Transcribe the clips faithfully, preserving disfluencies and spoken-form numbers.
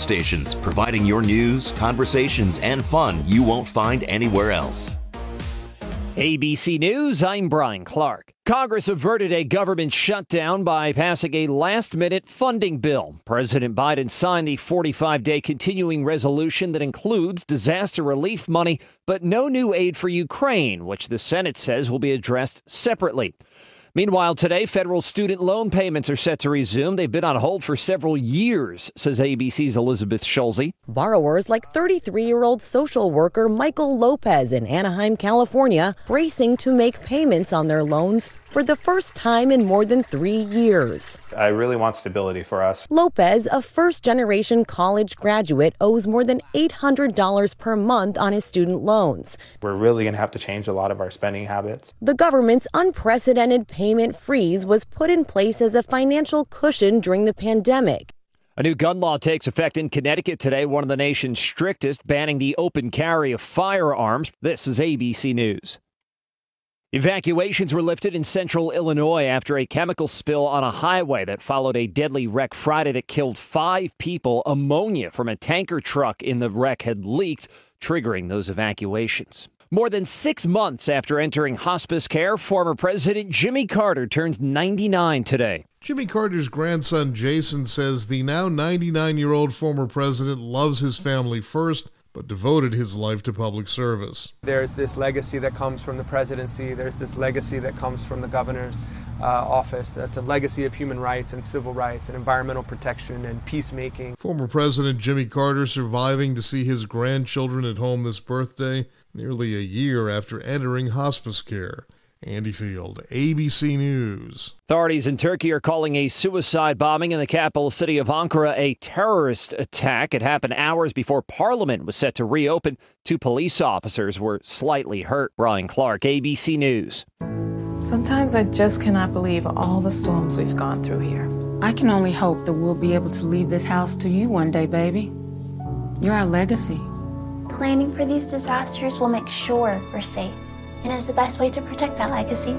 stations, providing your news, conversations, and fun you won't find anywhere else. A B C News, I'm Brian Clark. Congress averted a government shutdown by passing a last-minute funding bill. President Biden signed the forty-five day continuing resolution that includes disaster relief money, but no new aid for Ukraine, which the Senate says will be addressed separately. Meanwhile, today, federal student loan payments are set to resume. They've been on hold for several years, says A B C's Elizabeth Schulze. Borrowers like thirty-three-year-old social worker Michael Lopez in Anaheim, California, racing to make payments on their loans for the first time in more than three years. I really want stability for us. Lopez, a first-generation college graduate, owes more than eight hundred dollars per month on his student loans. We're really going to have to change a lot of our spending habits. The government's unprecedented payment freeze was put in place as a financial cushion during the pandemic. A new gun law takes effect in Connecticut today, one of the nation's strictest, banning the open carry of firearms. This is A B C News. Evacuations were lifted in central Illinois after a chemical spill on a highway that followed a deadly wreck Friday that killed five people. Ammonia from a tanker truck in the wreck had leaked, triggering those evacuations. More than six months after entering hospice care, former President Jimmy Carter turns ninety-nine today. Jimmy Carter's grandson Jason says the now ninety-nine-year-old former president loves his family first, but devoted his life to public service. There's this legacy that comes from the presidency. There's this legacy that comes from the governor's uh, office. That's a legacy of human rights and civil rights and environmental protection and peacemaking. Former President Jimmy Carter surviving to see his grandchildren at home this birthday, nearly a year after entering hospice care. Andy Field, A B C News. Authorities in Turkey are calling a suicide bombing in the capital city of Ankara a terrorist attack. It happened hours before Parliament was set to reopen. Two police officers were slightly hurt. Brian Clark, A B C News. Sometimes I just cannot believe all the storms we've gone through here. I can only hope that we'll be able to leave this house to you one day, baby. You're our legacy. Planning for these disasters will make sure we're safe. And is the best way to protect that legacy.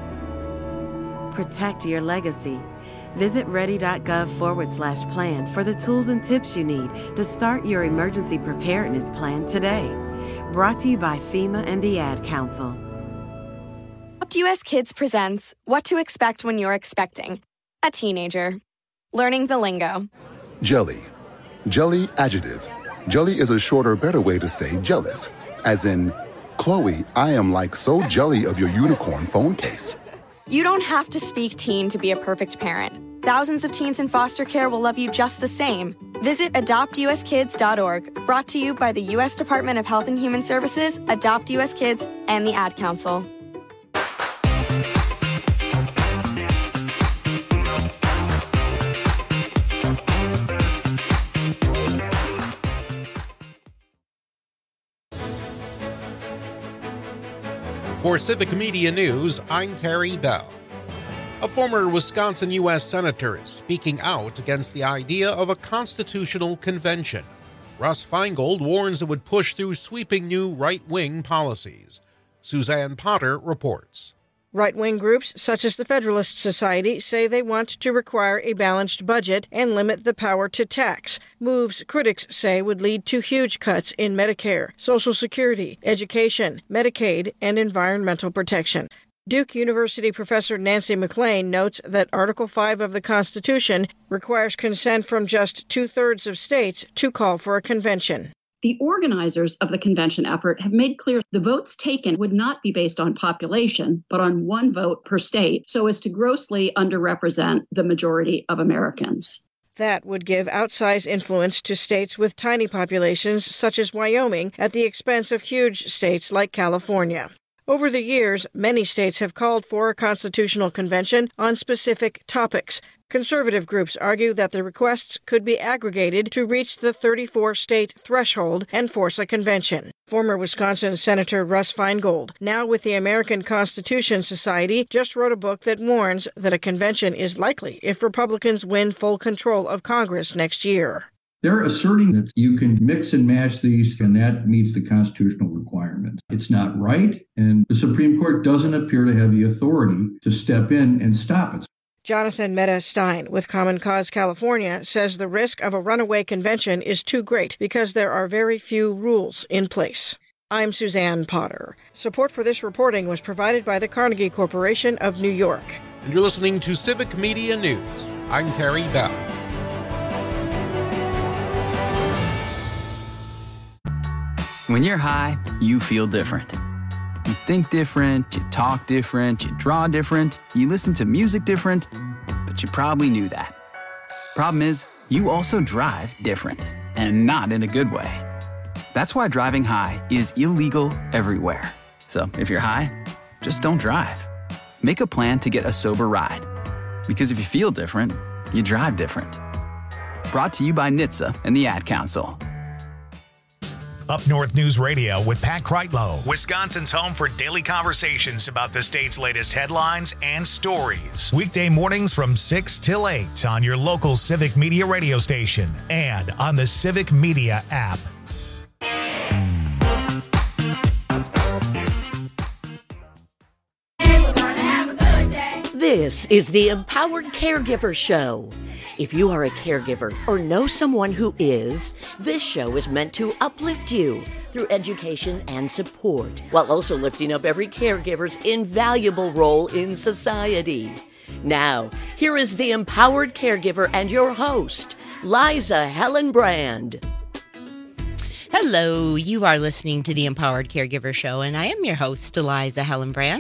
Protect your legacy. Visit ready.gov forward slash plan for the tools and tips you need to start your emergency preparedness plan today. Brought to you by FEMA and the Ad Council. Adopt U S Kids presents What to Expect When You're Expecting a Teenager. Learning the lingo. Jelly. Jelly adjective. Jelly is a shorter, better way to say jealous, as in, Chloe, I am like so jelly of your unicorn phone case. You don't have to speak teen to be a perfect parent. Thousands of teens in foster care will love you just the same. Visit adopt u s kids dot org, brought to you by the U S Department of Health and Human Services, Adopt U S Kids, and the Ad Council. For Civic Media News, I'm Terry Bell. A former Wisconsin U S Senator is speaking out against the idea of a constitutional convention. Russ Feingold warns it would push through sweeping new right-wing policies. Suzanne Potter reports. Right-wing groups such as the Federalist Society say they want to require a balanced budget and limit the power to tax, moves critics say would lead to huge cuts in Medicare, Social Security, education, Medicaid, and environmental protection. Duke University professor Nancy McLean notes that Article five of the Constitution requires consent from just two-thirds of states to call for a convention. The organizers of the convention effort have made clear the votes taken would not be based on population, but on one vote per state, so as to grossly underrepresent the majority of Americans. That would give outsized influence to states with tiny populations, such as Wyoming, at the expense of huge states like California. Over the years, many states have called for a constitutional convention on specific topics. Conservative groups argue that the requests could be aggregated to reach the thirty-four state threshold and force a convention. Former Wisconsin Senator Russ Feingold, now with the American Constitution Society, just wrote a book that warns that a convention is likely if Republicans win full control of Congress next year. They're asserting that you can mix and match these, and that meets the constitutional requirements. It's not right, and the Supreme Court doesn't appear to have the authority to step in and stop it. Jonathan Mehta Stein with Common Cause California says the risk of a runaway convention is too great because there are very few rules in place. I'm Suzanne Potter. Support for this reporting was provided by the Carnegie Corporation of New York. And you're listening to Civic Media News. I'm Terry Bell. When you're high, you feel different. You think different, you talk different, you draw different, you listen to music different, but you probably knew that. Problem is, you also drive different, and not in a good way. That's why driving high is illegal everywhere. So if you're high, just don't drive. Make a plan to get a sober ride. Because if you feel different, you drive different. Brought to you by N H T S A and the Ad Council. Up North News Radio with Pat Kreitlow, Wisconsin's home for daily conversations about the state's latest headlines and stories. Weekday mornings from six till eight on your local Civic Media radio station and on the Civic Media app. This is the Empowered Caregiver Show. If you are a caregiver or know someone who is, this show is meant to uplift you through education and support, while also lifting up every caregiver's invaluable role in society. Now, here is the Empowered Caregiver and your host, Liza Hellenbrand. Hello, you are listening to the Empowered Caregiver Show, and I am your host, Liza Hellenbrand.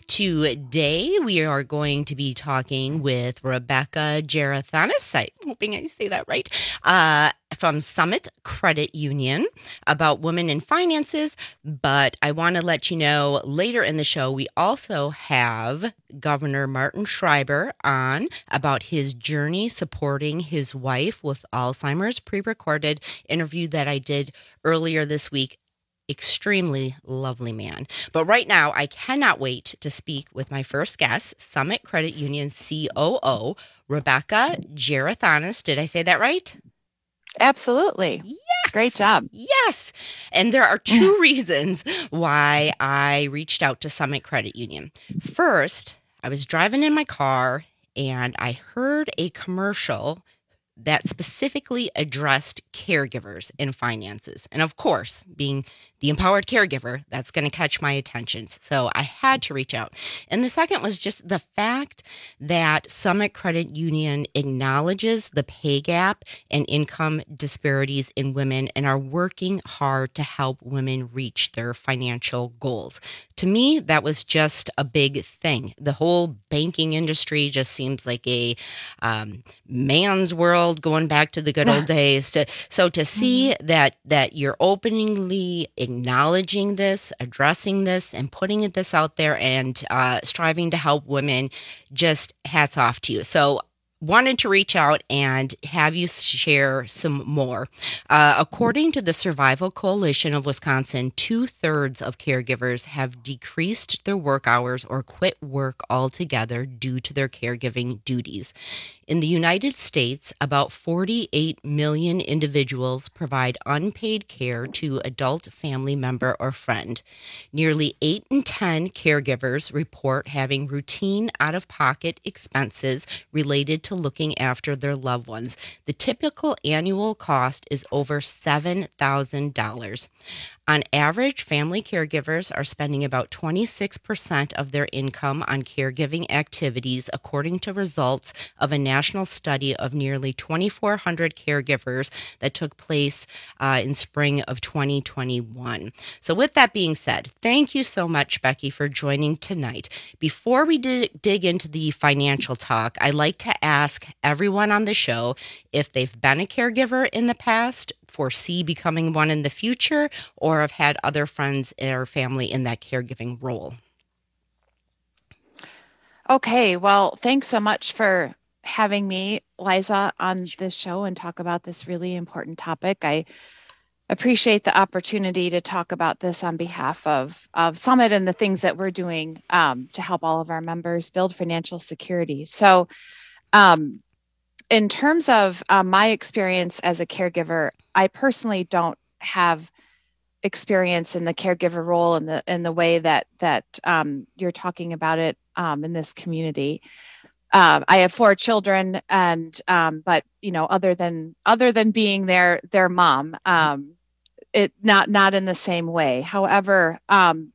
Today, we are going to be talking with Rebecca Gerathanis, I'm hoping I say that right, uh, from Summit Credit Union about women in finances. But I want to let you know later in the show, we also have Governor Martin Schreiber on about his journey supporting his wife with Alzheimer's, pre-recorded interview that I did earlier this week. Extremely lovely man. But right now, I cannot wait to speak with my first guest, Summit Credit Union C O O, Rebecca Gerathanis. Did I say that right? Absolutely. Yes. Great job. Yes. And there are two reasons why I reached out to Summit Credit Union. First, I was driving in my car and I heard a commercial that specifically addressed caregivers in finances. And of course, being the empowered caregiver, that's going to catch my attention. So I had to reach out. And the second was just the fact that Summit Credit Union acknowledges the pay gap and income disparities in women and are working hard to help women reach their financial goals. To me, that was just a big thing. The whole banking industry just seems like a um, man's world, going back to the good old days. To, so to see mm-hmm. that that you're openly acknowledging this, addressing this, and putting this out there and uh, striving to help women, just hats off to you. So wanted to reach out and have you share some more. Uh, according to the Survival Coalition of Wisconsin, two-thirds of caregivers have decreased their work hours or quit work altogether due to their caregiving duties. In the United States, about forty-eight million individuals provide unpaid care to adult family member or friend. Nearly eight in ten caregivers report having routine out-of-pocket expenses related to looking after their loved ones. The typical annual cost is over seven thousand dollars. On average, family caregivers are spending about twenty-six percent of their income on caregiving activities, according to results of a national study of nearly twenty-four hundred caregivers that took place uh, in spring of twenty twenty-one. So with that being said, thank you so much, Becky, for joining tonight. Before we dig, dig into the financial talk, I like to ask everyone on the show if they've been a caregiver in the past, foresee becoming one in the future, or have had other friends or family in that caregiving role. Okay, well, thanks so much for having me, Liza, on this show and talk about this really important topic. I appreciate the opportunity to talk about this on behalf of, of Summit and the things that we're doing um, to help all of our members build financial security. So um, in terms of uh, my experience as a caregiver, I personally don't have experience in the caregiver role in the in the way that that um, you're talking about it um, in this community. Um, I have four children, and um, but you know, other than other than being their their mom, um, it not not in the same way. However, um,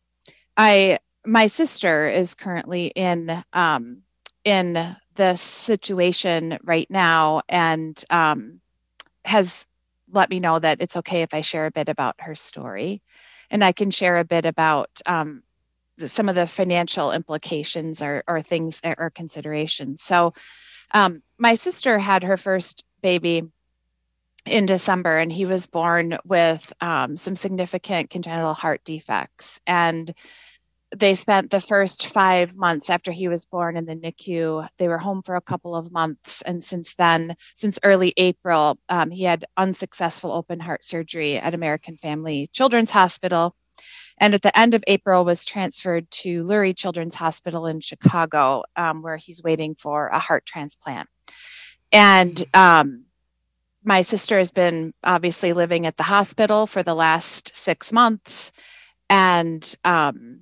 I my sister is currently in um, in this situation right now, and um, has let me know that it's okay if I share a bit about her story, and I can share a bit about um, some of the financial implications or, or things or considerations. So um, my sister had her first baby in December, and he was born with um, some significant congenital heart defects. And they spent the first five months after he was born in the N I C U. They were home for a couple of months. And since then, since early April, um, he had unsuccessful open heart surgery at American Family Children's Hospital. And at the end of April was transferred to Lurie Children's Hospital in Chicago, um, where he's waiting for a heart transplant. And um, my sister has been obviously living at the hospital for the last six months. And, um,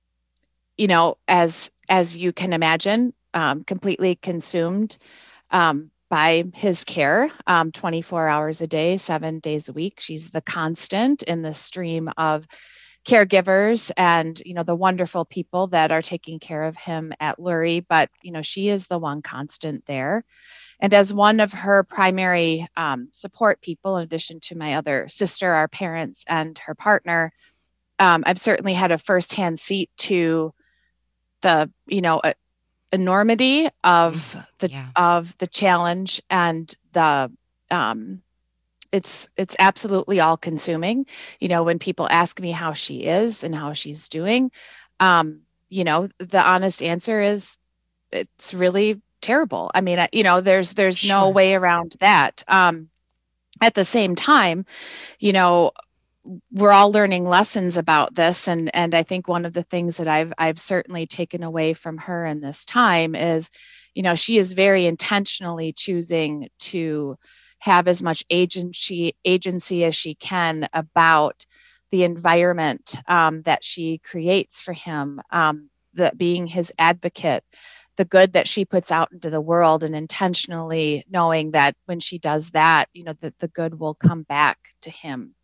you know, as as you can imagine, um, completely consumed um, by his care, um, twenty-four hours a day, seven days a week. She's the constant in the stream of caregivers and, you know, the wonderful people that are taking care of him at Lurie, but, you know, she is the one constant there. And as one of her primary um, support people, in addition to my other sister, our parents, and her partner, um, I've certainly had a firsthand seat to the, you know, uh, enormity of the, yeah. of the challenge and the, um, It's it's absolutely all consuming. You know, when people ask me how she is and how she's doing, um, you know, the honest answer is it's really terrible. I mean, you know, there's there's sure. no way around that. Um, at the same time, you know, we're all learning lessons about this, and and I think one of the things that I've I've certainly taken away from her in this time is, you know, she is very intentionally choosing to have as much agency agency as she can about the environment um, that she creates for him, um, the, being his advocate, the good that she puts out into the world, and intentionally knowing that when she does that, you know, that the good will come back to him.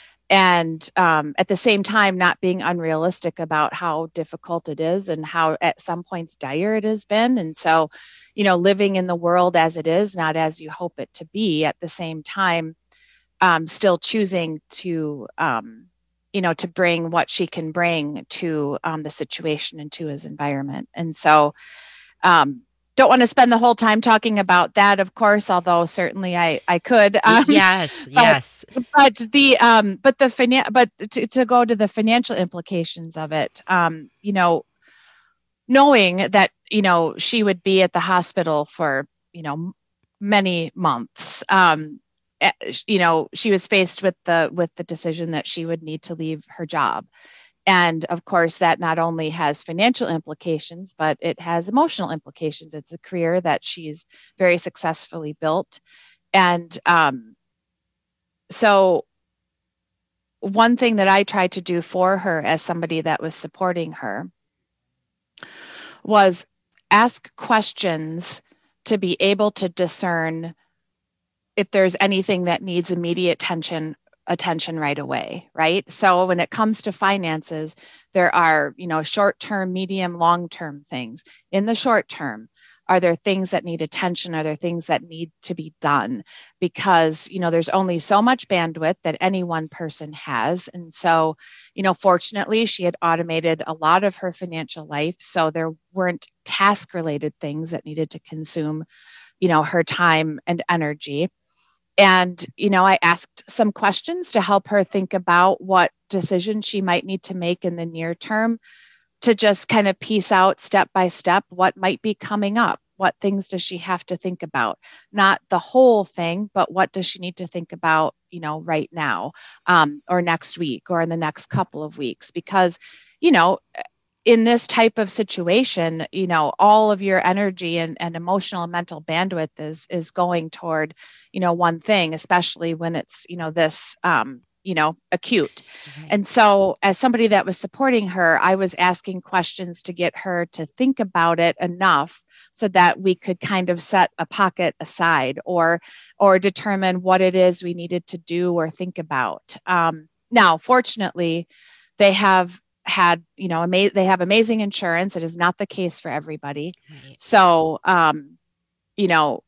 And um, at the same time, not being unrealistic about how difficult it is and how at some points dire it has been. And so, you know, living in the world as it is, not as you hope it to be, at the same time, um, still choosing to, um, you know, to bring what she can bring to um, the situation and to his environment. And so, um, don't want to spend the whole time talking about that, of course, although certainly I, I could. Um, yes, but, yes. But the um, but the finan- but to, to go to the financial implications of it, um, you know, knowing that, you know, she would be at the hospital for, you know, many months, um, you know, she was faced with the with the decision that she would need to leave her job. And of course, that not only has financial implications, but it has emotional implications. It's a career that she's very successfully built. And um, so one thing that I tried to do for her as somebody that was supporting her was ask questions to be able to discern if there's anything that needs immediate attention attention right away, right? So when it comes to finances, there are, you know, short-term, medium, long-term things. In the short term, are there things that need attention? Are there things that need to be done? Because, you know, there's only so much bandwidth that any one person has. And so, you know, fortunately, she had automated a lot of her financial life. So there weren't task-related things that needed to consume, you know, her time and energy. And, you know, I asked some questions to help her think about what decisions she might need to make in the near term to just kind of piece out step by step what might be coming up. What things does she have to think about? Not the whole thing, but what does she need to think about, you know, right now, um, or next week, or in the next couple of weeks? Because, you know, in this type of situation, you know, all of your energy and, and emotional and mental bandwidth is is going toward, you know, one thing, especially when it's, you know, this, um, you know, acute. Mm-hmm. And so as somebody that was supporting her, I was asking questions to get her to think about it enough so that we could kind of set a pocket aside or, or determine what it is we needed to do or think about. Um, now, fortunately, they have had, you know, ama- they have amazing insurance. It is not the case for everybody. Right. So, um, you know,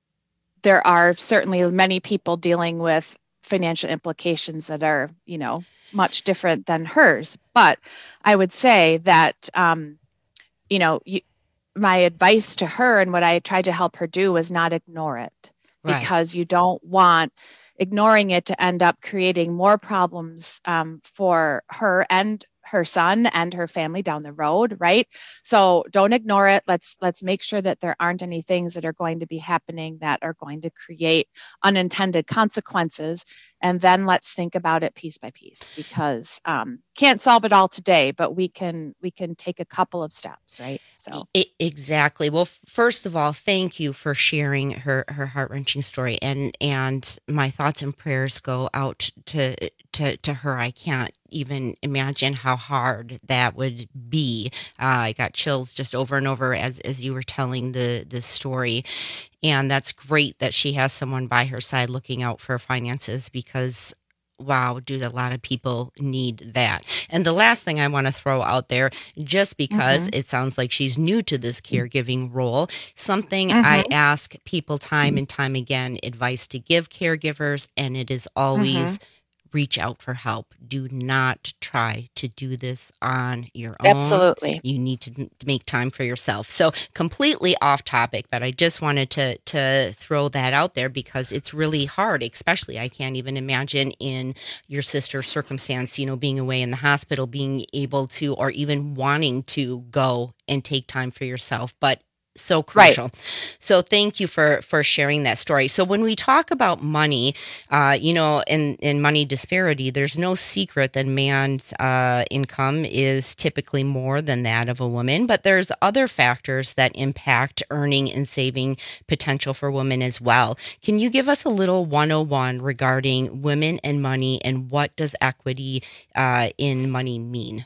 there are certainly many people dealing with financial implications that are, you know, much different than hers. But I would say that, um, you know, you, my advice to her and what I tried to help her do was not ignore it, right. because you don't want ignoring it to end up creating more problems um, for her and her son and her family down the road, right? So don't ignore it. Let's let's make sure that there aren't any things that are going to be happening that are going to create unintended consequences. And then let's think about it piece by piece, because um, can't solve it all today, but we can we can take a couple of steps, right? So it, exactly. Well, first of all, thank you for sharing her her heart-wrenching story, and and my thoughts and prayers go out to to to her. I can't even imagine how hard that would be. Uh, I got chills just over and over as as you were telling the the story. And that's great that she has someone by her side looking out for finances, because wow, dude, a lot of people need that. And the last thing I want to throw out there, just because mm-hmm. it sounds like she's new to this caregiving role, something mm-hmm. I ask people time and time again, advice to give caregivers, and it is always mm-hmm. reach out for help. Do not try to do this on your own. Absolutely. You need to make time for yourself. So completely off topic, but I just wanted to to throw that out there because it's really hard, especially I can't even imagine in your sister's circumstance, you know, being away in the hospital, being able to, or even wanting to go and take time for yourself. But so crucial. Right. So thank you for, for sharing that story. So when we talk about money, uh, you know, in, in money disparity, there's no secret that man's uh, income is typically more than that of a woman, but there's other factors that impact earning and saving potential for women as well. Can you give us a little one oh one regarding women and money, and what does equity uh, in money mean?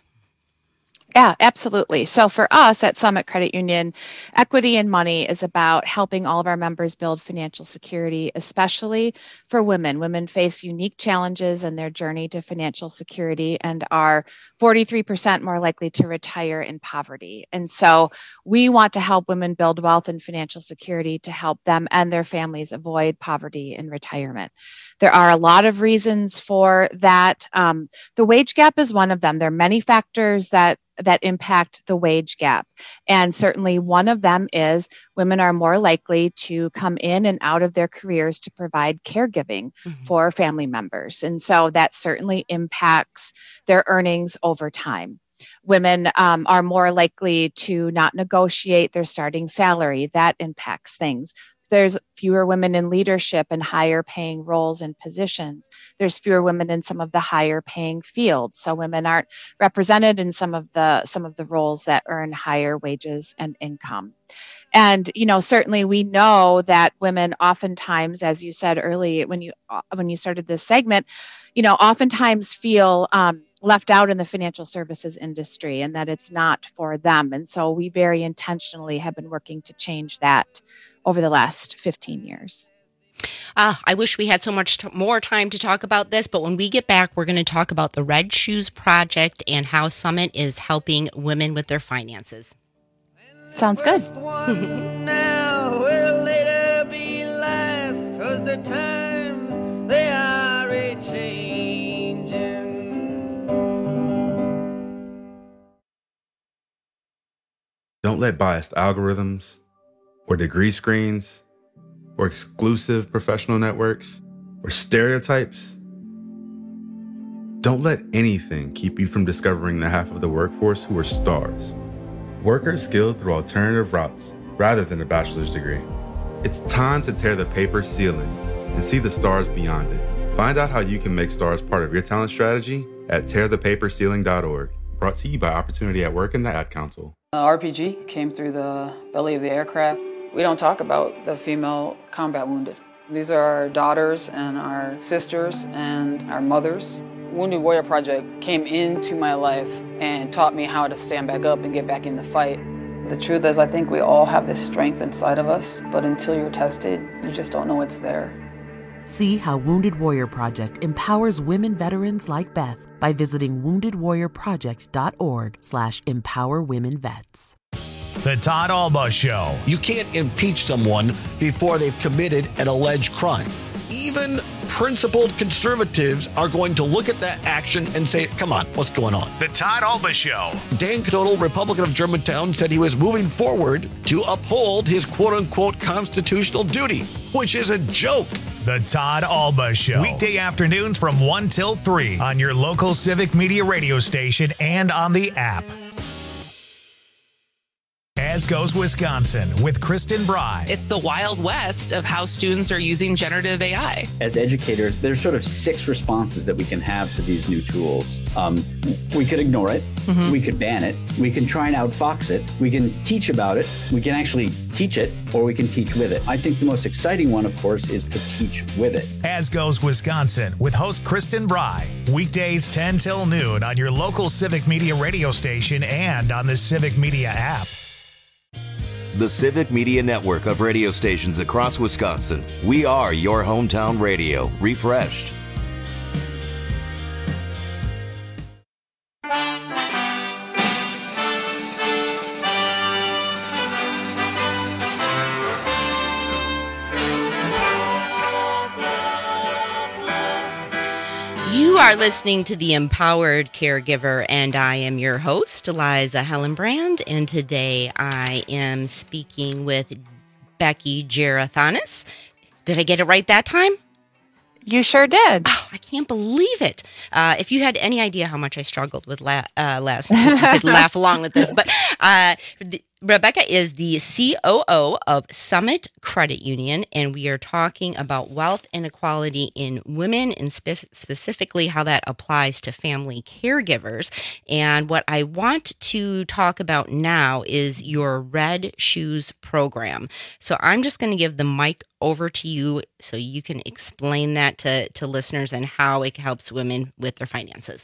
Yeah, absolutely. So for us at Summit Credit Union, equity in money is about helping all of our members build financial security, especially for women. Women face unique challenges in their journey to financial security and are forty-three percent more likely to retire in poverty. And so we want to help women build wealth and financial security to help them and their families avoid poverty in retirement. There are a lot of reasons for that. Um, the wage gap is one of them. There are many factors that that impact the wage gap. And certainly one of them is women are more likely to come in and out of their careers to provide caregiving mm-hmm. for family members. And so that certainly impacts their earnings over time. Women um, are more likely to not negotiate their starting salary. That impacts things. There's fewer women in leadership and higher paying roles and positions. There's fewer women in some of the higher paying fields. So women aren't represented in some of the some of the roles that earn higher wages and income. And, you know, certainly we know that women oftentimes, as you said early when you when you started this segment, you know, oftentimes feel um, left out in the financial services industry and that it's not for them. And so we very intentionally have been working to change that over the last fifteen years. Uh, I wish we had so much t- more time to talk about this, but when we get back, we're going to talk about the Red Shoes Project and how Summit is helping women with their finances. Sounds good. Now will later be last, 'cause the times they are a-changing. Don't let biased algorithms or degree screens, or exclusive professional networks, or stereotypes. Don't let anything keep you from discovering the half of the workforce who are stars. Workers skilled through alternative routes rather than a bachelor's degree. It's time to tear the paper ceiling and see the stars beyond it. Find out how you can make stars part of your talent strategy at tear the paper ceiling dot org. Brought to you by Opportunity at Work and the Ad Council. Uh, R P G came through the belly of the aircraft. We don't talk about the female combat wounded. These are our daughters and our sisters and our mothers. Wounded Warrior Project came into my life and taught me how to stand back up and get back in the fight. The truth is, I think we all have this strength inside of us, but until you're tested, you just don't know it's there. See how Wounded Warrior Project empowers women veterans like Beth by visiting wounded warrior project dot org slash empower women vets. The Todd Alba Show. You can't impeach someone before they've committed an alleged crime. Even principled conservatives are going to look at that action and say, come on, what's going on? The Todd Alba Show. Dan Knodel, Republican of Germantown, said he was moving forward to uphold his quote-unquote constitutional duty, which is a joke. The Todd Alba Show. Weekday afternoons from one till three on your local Civic Media radio station and on the app. As Goes Wisconsin with Kristen Bry. It's the Wild West of how students are using generative A I. As educators, there's sort of six responses that we can have to these new tools. Um, we could ignore it. Mm-hmm. We could ban it. We can try and outfox it. We can teach about it. We can actually teach it, or we can teach with it. I think the most exciting one, of course, is to teach with it. As Goes Wisconsin with host Kristen Bry. Weekdays ten till noon on your local Civic Media radio station and on the Civic Media app. The Civic Media network of radio stations across Wisconsin. We are your hometown radio, refreshed. You are listening to The Empowered Caregiver, and I am your host, Eliza Hellenbrand, and today I am speaking with Becky Gerathanis. Did I get it right that time? You sure did. Oh, I can't believe it. Uh, if you had any idea how much I struggled with la- uh, last night, you could laugh along with this. But uh, the, Rebecca is the C O O of Summit Credit Union, and we are talking about wealth inequality in women and spe- specifically how that applies to family caregivers. And what I want to talk about now is your Red Shoes program. So I'm just going to give the mic over to you so you can explain that to, to listeners and how it helps women with their finances.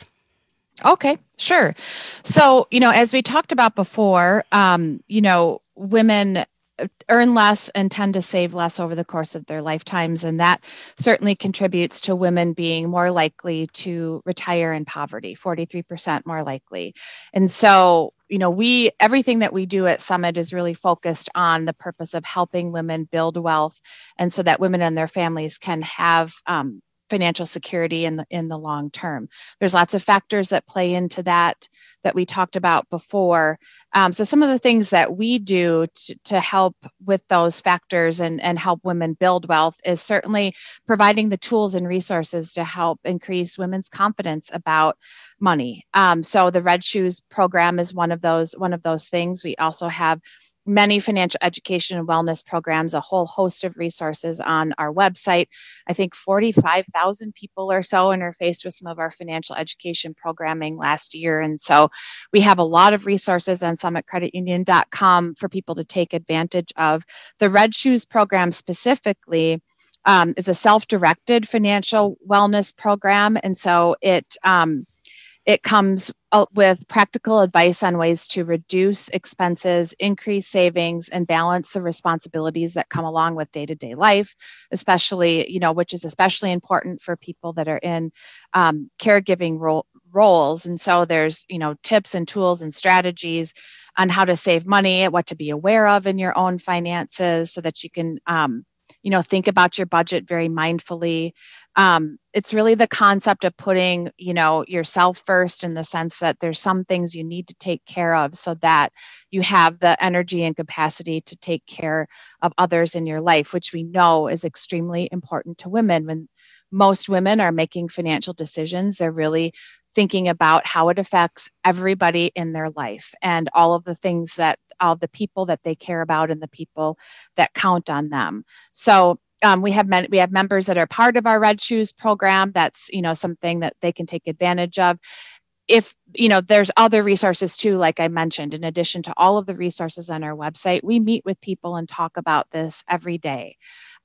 Okay, sure. So, you know, as we talked about before, um, you know, women earn less and tend to save less over the course of their lifetimes. And that certainly contributes to women being more likely to retire in poverty, forty-three percent more likely. And so, you know, we, everything that we do at Summit is really focused on the purpose of helping women build wealth. And so that women and their families can have, um, financial security in the in the long term. There's lots of factors that play into that that we talked about before. Um, so some of the things that we do to, to help with those factors and, and help women build wealth is certainly providing the tools and resources to help increase women's confidence about money. Um, so the Red Shoes program is one of those one of those things. We also have many financial education and wellness programs, a whole host of resources on our website. I think forty-five thousand people or so interfaced with some of our financial education programming last year. And so we have a lot of resources on summit credit union dot com for people to take advantage of. The Red Shoes program specifically um, is a self-directed financial wellness program. And so it, um, It comes with practical advice on ways to reduce expenses, increase savings, and balance the responsibilities that come along with day-to-day life, especially, you know, which is especially important for people that are in um, caregiving role, roles. And so there's, you know, tips and tools and strategies on how to save money, what to be aware of in your own finances so that you can, um, you know, think about your budget very mindfully. Um, it's really the concept of putting, you know, yourself first in the sense that there's some things you need to take care of so that you have the energy and capacity to take care of others in your life, which we know is extremely important to women. When most women are making financial decisions, they're really thinking about how it affects everybody in their life and all of the things that all the people that they care about and the people that count on them. So Um, we have men, we have members that are part of our Red Shoes program. That's, you know, something that they can take advantage of. If, you know, there's other resources too, like I mentioned, in addition to all of the resources on our website, we meet with people and talk about this every day.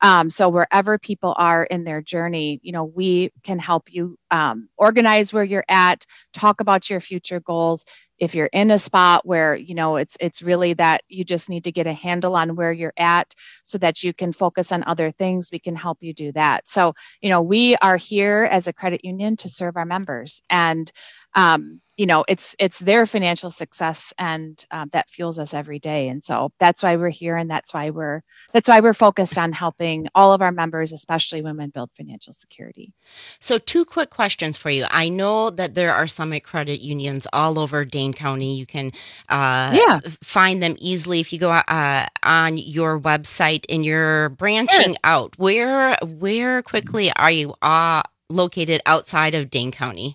Um, so wherever people are in their journey, you know, we can help you um, organize where you're at, talk about your future goals. If you're in a spot where, you know, it's it's really that you just need to get a handle on where you're at so that you can focus on other things, we can help you do that. So, you know, we are here as a credit union to serve our members, and um, you know, it's it's their financial success, and um, that fuels us every day. And so that's why we're here, and that's why we're that's why we're focused on helping all of our members, especially women, build financial security. So two quick questions for you. I know that there are Summit credit unions all over Dane County. You can uh, yeah. find them easily if you go uh, on your website and you're branching sure. out. Where where quickly are you uh, located outside of Dane County?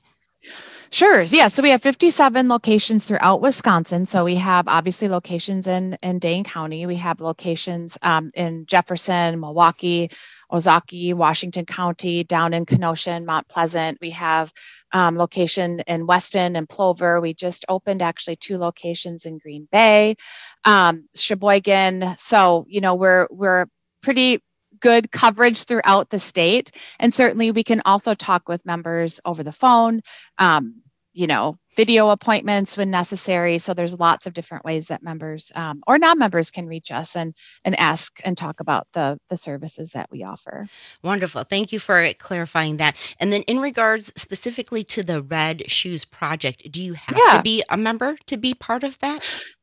Sure. Yeah. So we have fifty-seven locations throughout Wisconsin. So we have obviously locations in, in Dane County. We have locations um, in Jefferson, Milwaukee, Ozaukee, Washington County, down in Kenosha and Mount Pleasant. We have um, location in Weston and Plover. We just opened actually two locations in Green Bay, um, Sheboygan. So, you know, we're we're pretty good coverage throughout the state. And certainly we can also talk with members over the phone, um, you know, video appointments when necessary. So there's lots of different ways that members um, or non-members can reach us and and ask and talk about the the services that we offer. Wonderful. Thank you for clarifying that. And then in regards specifically to the Red Shoes Project, do you have Yeah. to be a member to be part of that?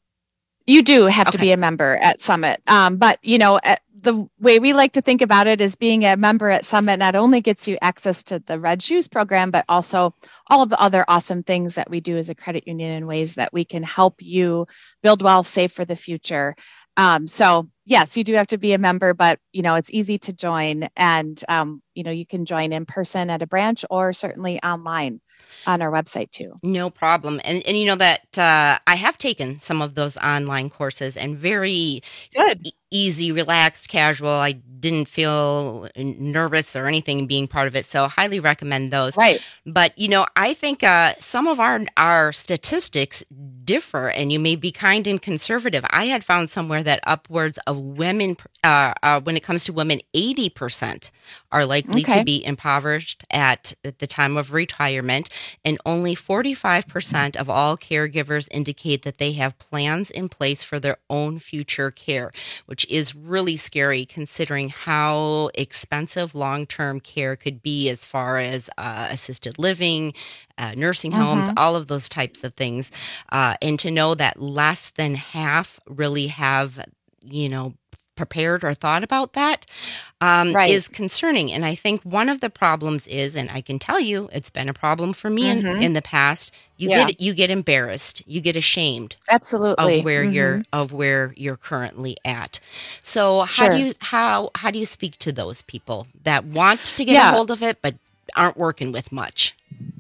You do have to Okay. be a member at Summit. Um, but, you know, at the way we like to think about it is being a member at Summit not only gets you access to the Red Shoes program, but also all of the other awesome things that we do as a credit union in ways that we can help you build wealth, save for the future. Um, so yes, you do have to be a member, but, you know, it's easy to join, and, um, you know, you can join in person at a branch or certainly online on our website too. No problem. And and you know that uh, I have taken some of those online courses, and very good, e- easy, relaxed, casual. I didn't feel nervous or anything being part of it, so highly recommend those. Right. But you know, I think uh, some of our our statistics differ, and you may be kind and conservative. I had found somewhere that upwards of women, uh, uh, when it comes to women, eighty percent are likely Okay. to be impoverished at, at the time of retirement, and only forty-five percent of all caregivers indicate that they have plans in place for their own future care, which is really scary considering how expensive long-term care could be as far as uh, assisted living, uh, nursing homes, Mhm. all of those types of things. Uh, and to know that less than half really have, you know, prepared or thought about that um, Right. is concerning. And I think one of the problems is, and I can tell you, it's been a problem for me in, Mhm. in the past. You Yeah. get you get embarrassed, you get ashamed Absolutely. of where you're Mhm. of where you're currently at. So how do Sure. you how how do you speak to those people that want to get Yeah. a hold of it but aren't working with much?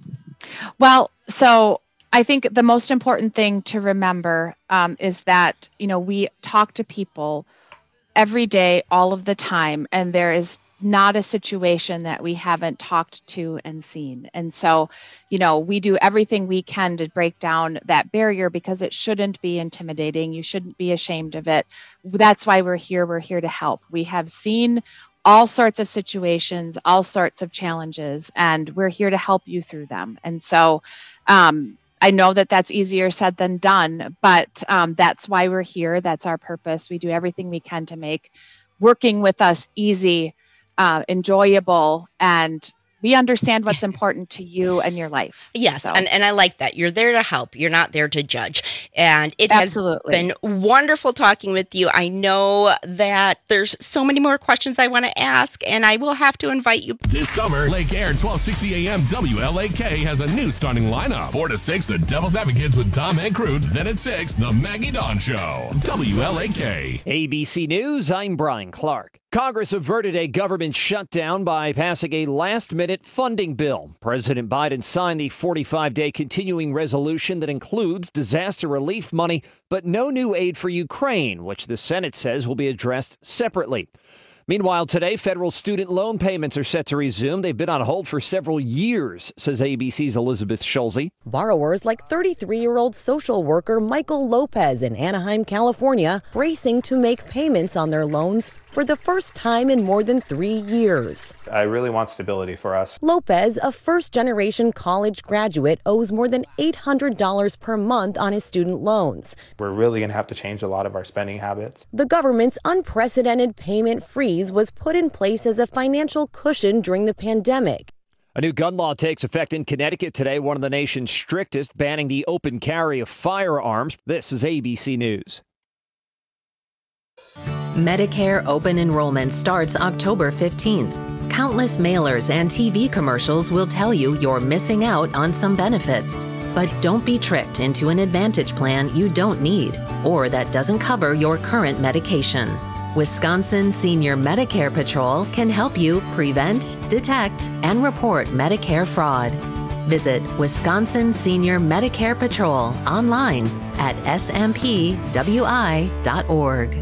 Well, so I think the most important thing to remember um, is that, you know, we talk to people every day, all of the time, and there is not a situation that we haven't talked to and seen. And so, you know, we do everything we can to break down that barrier because it shouldn't be intimidating. You shouldn't be ashamed of it. That's why we're here. We're here to help. We have seen all sorts of situations, all sorts of challenges, and we're here to help you through them. And so, um, I know that that's easier said than done, but um, that's why we're here. That's our purpose. We do everything we can to make working with us easy, uh, enjoyable, and we understand what's important to you and your life. Yes, So- and, and I like that. You're there to help. You're not there to judge. And it Absolutely. has been wonderful talking with you. I know that there's so many more questions I want to ask, and I will have to invite you. This summer, Lake Air twelve sixty A M W L A K has a new starting lineup. four to six, The Devil's Advocates with Tom Ankroot. Then at six, The Maggie Dawn Show. W L A K. A B C News, I'm Brian Clark. Congress averted a government shutdown by passing a last-minute funding bill. President Biden signed the forty-five day continuing resolution that includes disaster relief money, but no new aid for Ukraine, which the Senate says will be addressed separately. Meanwhile, today, federal student loan payments are set to resume. They've been on hold for several years, says A B C's Elizabeth Schulze. Borrowers like thirty-three-year-old social worker Michael Lopez in Anaheim, California, racing to make payments on their loans for the first time in more than three years. I really want stability for us. Lopez, a first-generation college graduate, owes more than eight hundred dollars per month on his student loans. We're really going to have to change a lot of our spending habits. The government's unprecedented payment freeze was put in place as a financial cushion during the pandemic. A new gun law takes effect in Connecticut today, one of the nation's strictest, banning the open carry of firearms. This is A B C News. Medicare open enrollment starts October fifteenth. Countless mailers and T V commercials will tell you you're missing out on some benefits. But don't be tricked into an Advantage plan you don't need or that doesn't cover your current medication. Wisconsin Senior Medicare Patrol can help you prevent, detect, and report Medicare fraud. Visit Wisconsin Senior Medicare Patrol online at S M P W I dot org.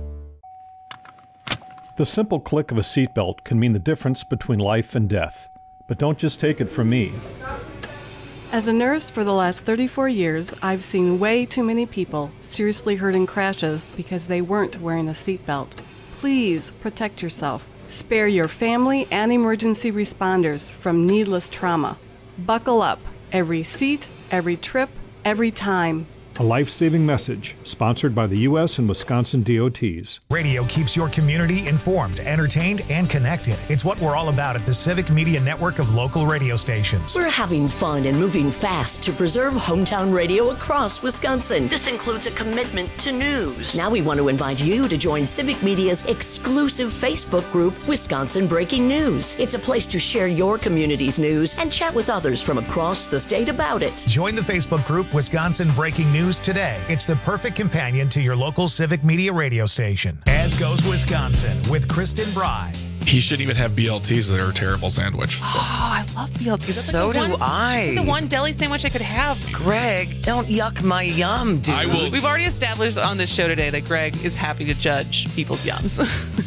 The simple click of a seatbelt can mean the difference between life and death. But don't just take it from me. As a nurse for the last thirty-four years, I've seen way too many people seriously hurt in crashes because they weren't wearing a seatbelt. Please protect yourself. Spare your family and emergency responders from needless trauma. Buckle up. Every seat, every trip, every time. A life-saving message sponsored by the U S and Wisconsin D O Ts. Radio keeps your community informed, entertained, and connected. It's what we're all about at the Civic Media Network of local radio stations. We're having fun and moving fast to preserve hometown radio across Wisconsin. This includes a commitment to news. Now we want to invite you to join Civic Media's exclusive Facebook group, Wisconsin Breaking News. It's a place to share your community's news and chat with others from across the state about it. Join the Facebook group, Wisconsin Breaking News, today. It's the perfect companion to your local Civic Media radio station. As goes Wisconsin with Kristen Bry. He shouldn't even have B L Ts. They're a terrible sandwich. Oh, I love B L Ts. That's So like the do one, I. The one deli sandwich I could have. Greg, don't yuck my yum, dude. I will. We've already established on this show today that Greg is happy to judge people's yums.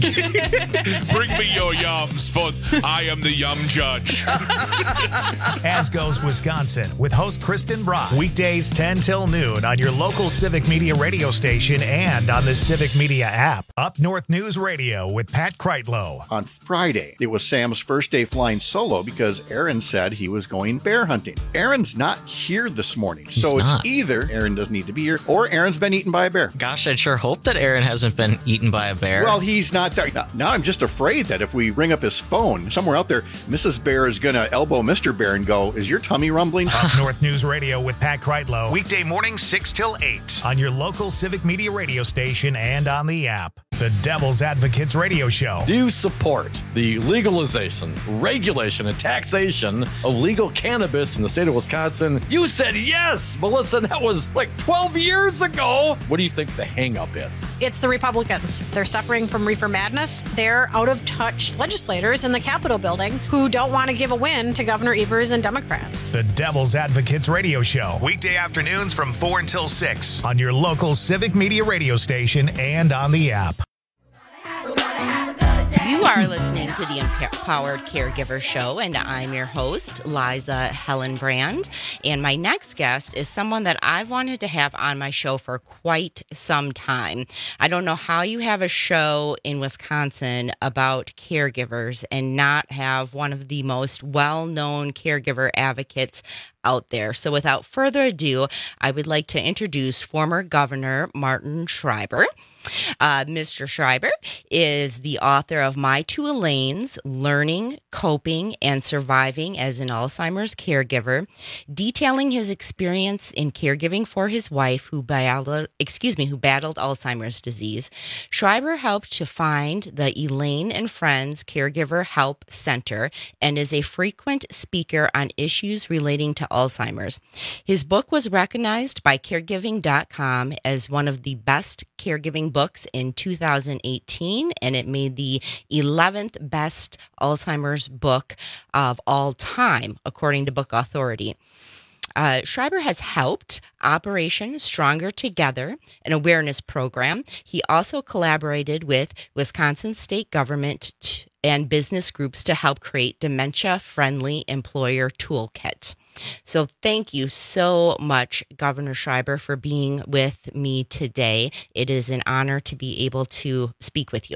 Bring me your yums, for I am the yum judge. As goes Wisconsin with host Kristen Bry. Weekdays ten till noon on your local Civic Media radio station and on the Civic Media app. Up North News Radio with Pat Kreitlow. On Friday, it was Sam's first day flying solo because Aaron said he was going bear hunting. Aaron's not here this morning, He's so it's not. either Aaron doesn't need to be here or Aaron's been eaten by a bear. Gosh, I'd sure hope that Aaron hasn't been eaten by a bear. Well, he's not there. Now, now I'm just afraid that if we ring up his phone, somewhere out there, Missus Bear is going to elbow Mister Bear and go, is your tummy rumbling? Up North News Radio with Pat Kreitlow. Weekday mornings six till eight on your local Civic Media radio station and on the app. The Devil's Advocates Radio Show. Do you support the legalization, regulation, and taxation of legal cannabis in the state of Wisconsin? You said yes, Melissa. That was like twelve years ago. What do you think the hang-up is? It's the Republicans. They're suffering from reefer madness. They're out-of-touch legislators in the Capitol building who don't want to give a win to Governor Evers and Democrats. The Devil's Advocates Radio Show. Weekday afternoons from four until six on your local Civic Media radio station and on the app. You are listening to the Empowered Caregiver Show, and I'm your host, Liza Hellenbrand. And my next guest is someone that I've wanted to have on my show for quite some time. I don't know how you have a show in Wisconsin about caregivers and not have one of the most well-known caregiver advocates out there. So without further ado, I would like to introduce former Governor Martin Schreiber. Uh, Mister Schreiber is the author of My Two Elaines, Learning, Coping, and Surviving as an Alzheimer's Caregiver, detailing his experience in caregiving for his wife who battled, excuse me, who battled Alzheimer's disease. Schreiber helped to find the Elaine and Friends Caregiver Help Center and is a frequent speaker on issues relating to Alzheimer's. His book was recognized by caregiving dot com as one of the best caregiving books in two thousand eighteen, and it made the eleventh best Alzheimer's book of all time, according to Book Authority. Uh, Schreiber has helped Operation Stronger Together, an awareness program. He also collaborated with Wisconsin state government t- and business groups to help create dementia-friendly employer toolkit. So thank you so much, Governor Schreiber, for being with me today. It is an honor to be able to speak with you.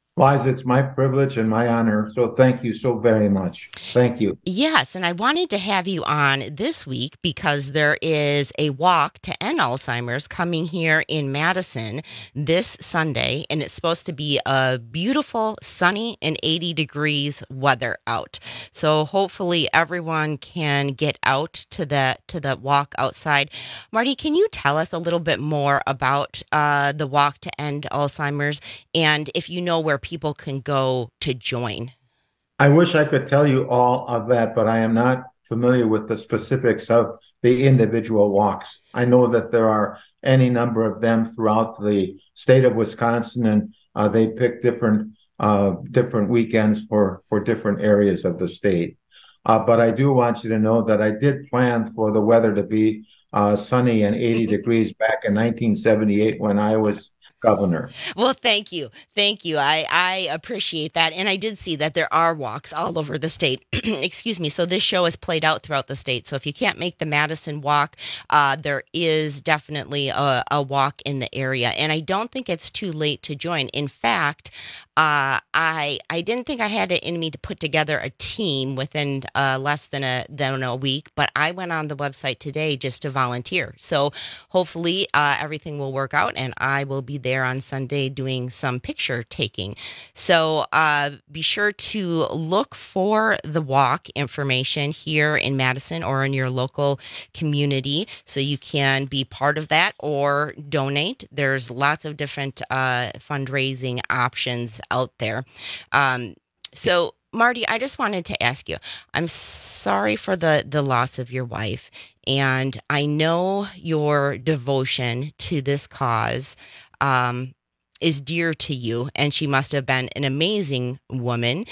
Liza, it's my privilege and my honor. So thank you so very much. Thank you. Yes, and I wanted to have you on this week because there is a walk to end Alzheimer's coming here in Madison this Sunday, and it's supposed to be a beautiful, sunny, and eighty degrees weather out. So hopefully everyone can get out to the to the walk outside. Marty, can you tell us a little bit more about uh, the walk to end Alzheimer's, and if you know where people can go to join? I wish I could tell you all of that, but I am not familiar with the specifics of the individual walks. I know that there are any number of them throughout the state of Wisconsin, and uh, they pick different uh, different weekends for, for different areas of the state. Uh, but I do want you to know that I did plan for the weather to be uh, sunny and eighty degrees back in nineteen seventy-eight when I was governor. Well, thank you. Thank you. I, I appreciate that. And I did see that there are walks all over the state. Excuse me. So this show is played out throughout the state. So if you can't make the Madison walk, uh, there is definitely a, a walk in the area. And I don't think it's too late to join. In fact, uh, I I didn't think I had it in me to put together a team within uh, less than a, than a week, but I went on the website today just to volunteer. So hopefully uh, everything will work out and I will be there on Sunday doing some picture taking. So uh, be sure to look for the walk information here in Madison or in your local community so you can be part of that or donate. There's lots of different uh, fundraising options out there. Um, so Marty, I just wanted to ask you, I'm sorry for the, the loss of your wife, and I know your devotion to this cause um, is dear to you, and she must have been an amazing woman,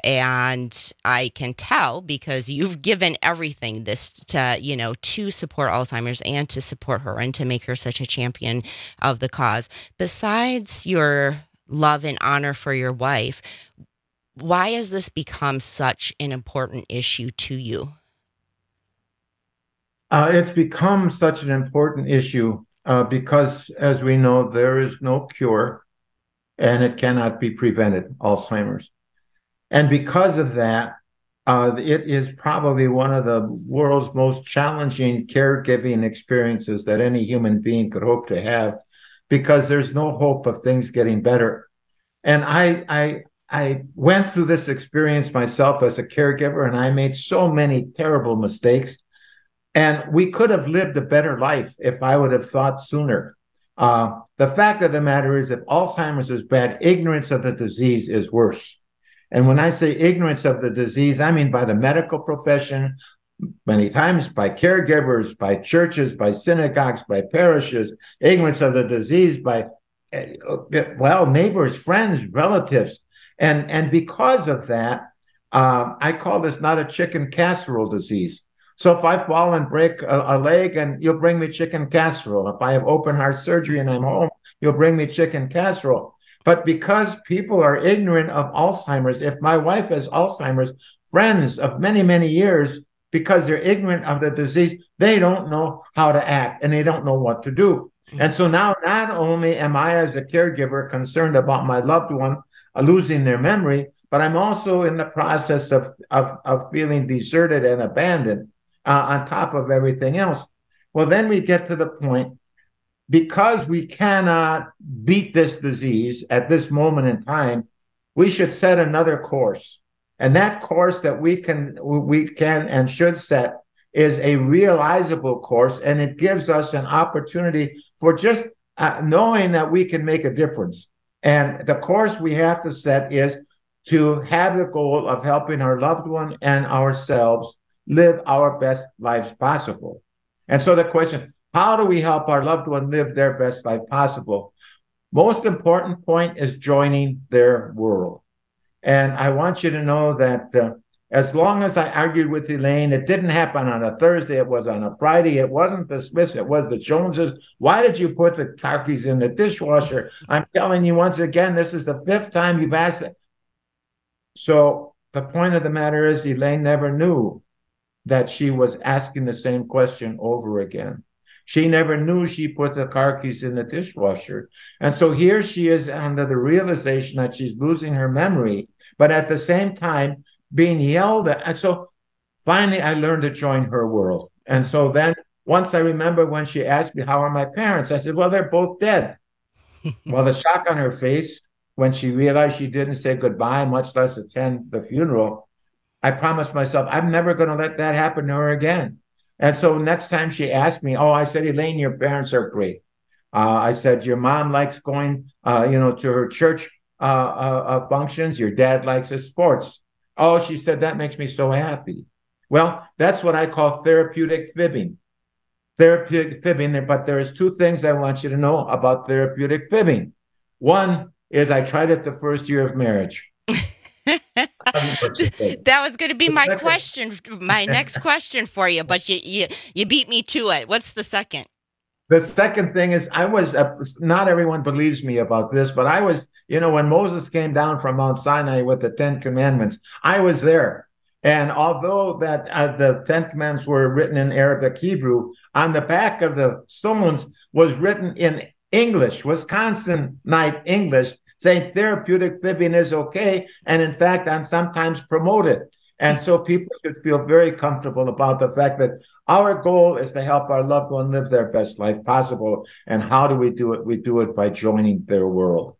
and I can tell because you've given everything this to, you know, to support Alzheimer's and to support her and to make her such a champion of the cause. Besides your love and honor for your wife, why has this become such an important issue to you? Uh, it's become such an important issue uh, because, as we know, there is no cure and it cannot be prevented, Alzheimer's. And because of that, uh, it is probably one of the world's most challenging caregiving experiences that any human being could hope to have, because there's no hope of things getting better. And I, I, I went through this experience myself as a caregiver, and I made so many terrible mistakes. And we could have lived a better life if I would have thought sooner. Uh, the fact of the matter is, if Alzheimer's is bad, ignorance of the disease is worse. And when I say ignorance of the disease, I mean by the medical profession, many times by caregivers, by churches, by synagogues, by parishes, ignorance of the disease by, well, neighbors, friends, relatives. And, and because of that, uh, I call this not a chicken casserole disease. So if I fall and break a, a leg, and you'll bring me chicken casserole. If I have open heart surgery and I'm home, you'll bring me chicken casserole. But because people are ignorant of Alzheimer's, if my wife has Alzheimer's, friends of many, many years, because they're ignorant of the disease, they don't know how to act and they don't know what to do. And so now not only am I as a caregiver concerned about my loved one losing their memory, but I'm also in the process of, of, of feeling deserted and abandoned uh, on top of everything else. Well, then we get to the point, because we cannot beat this disease at this moment in time, we should set another course. And that course that we can, we can and should set is a realizable course, and it gives us an opportunity for just uh, knowing that we can make a difference. And the course we have to set is to have the goal of helping our loved one and ourselves live our best lives possible. And so the question, how do we help our loved one live their best life possible? Most important point is joining their world. And I want you to know that uh, as long as I argued with Elaine, it didn't happen on a Thursday, it was on a Friday. It wasn't the Smiths, it was the Joneses. Why did you put the turkeys in the dishwasher? I'm telling you once again, this is the fifth time you've asked it. So the point of the matter is, Elaine never knew that she was asking the same question over again. She never knew she put the car keys in the dishwasher. And so here she is under the realization that she's losing her memory, but at the same time being yelled at. And so finally, I learned to join her world. And so then once I remember when she asked me, how are my parents? I said, well, they're both dead. Well, the shock on her face when she realized she didn't say goodbye, much less attend the funeral, I promised myself, I'm never going to let that happen to her again. And so next time she asked me, oh, I said, Elaine, your parents are great. Uh, I said, your mom likes going, uh, you know, to her church uh, uh, uh, functions. Your dad likes his sports. Oh, she said, that makes me so happy. Well, that's what I call therapeutic fibbing. Therapeutic fibbing, but there's two things I want you to know about therapeutic fibbing. One is I tried it the first year of marriage. That was going to be my question, my next question for you, but you, you you beat me to it. What's the second? The second thing is I was, uh, not everyone believes me about this, but I was, you know, when Moses came down from Mount Sinai with the Ten Commandments, I was there. And although that uh, the Ten Commandments were written in Arabic Hebrew, on the back of the stones was written in English, Wisconsinite English, saying therapeutic fibbing is okay, and in fact, and sometimes promoted. And so people should feel very comfortable about the fact that our goal is to help our loved one live their best life possible. And how do we do it? We do it by joining their world.